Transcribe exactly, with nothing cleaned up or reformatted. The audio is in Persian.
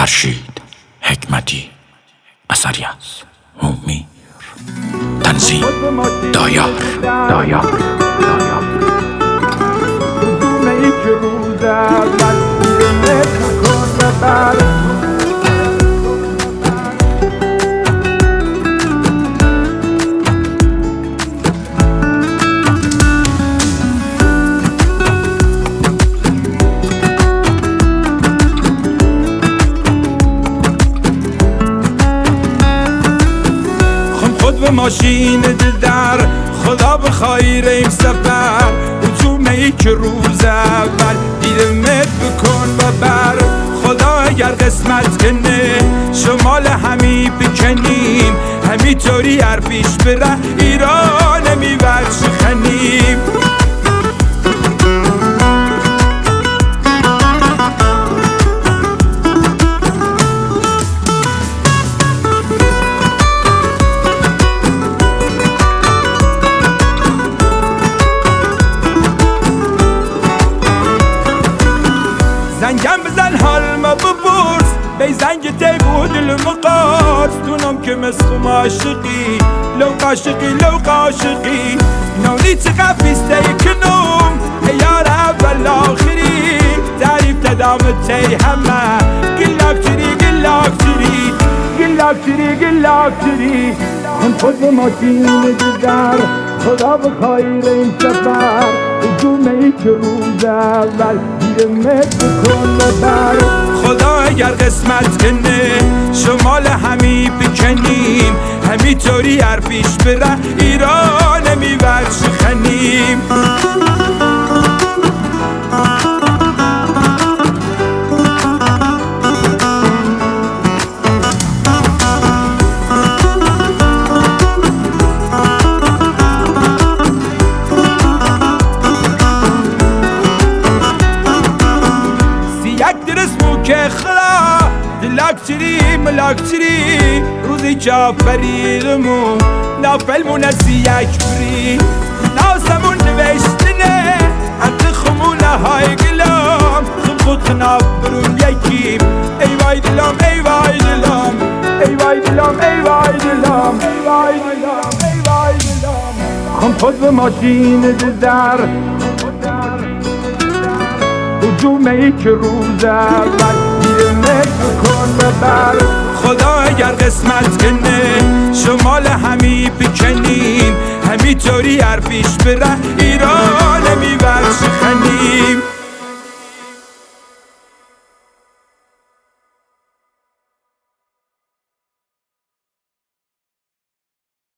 فرشید حکمتی، اثری از هومیر، تنظیم دایار دایار دایار ای که روز اول متر کن ببر خود به ماشین در خدا بخیر این سفر هجومه ای که روز اول دیرمت بکن و بر خدا اگر قسمت کنه شمال همی بکنیم همینطوری هر پیش بره ایران میبرد شخنیم زنگم بزن حال ما بپرس بی زنگ تی بود المقاس دونم که مسخوم عاشقی لو قاشقی لو قاشقی نونی چقدر بیسته کنم یار اول آخری تعریف تدام تی همه گلاک چری گلاک چری گلاک چری گلاک چری هم خود به ماشین در خدا بخیر این سفر هجومه ای که روز اول دیرمت بکن ببر خدا اگر قسمت کنه شمال همی بکنیم همینطوری هر پیش بره ایران میبرد شخنیم که خلا دلاک چری ملاک چری روزی که فریدمون نافلمون از یک بری ناسمون نوشتنه حتی خمونه های گلام خم خود خناب برون یکیم ای وای دلم ای وای دلم ای وای دلم ای وای دلم ای وای دلم ای وای دلم خم خود به ماشین در هجومه ای که روز اول دیرمت بکن ببر خدا اگر قسمت کنه شمال همی بکنیم همینطوری هر پیش بره ایران میبرد شخنیم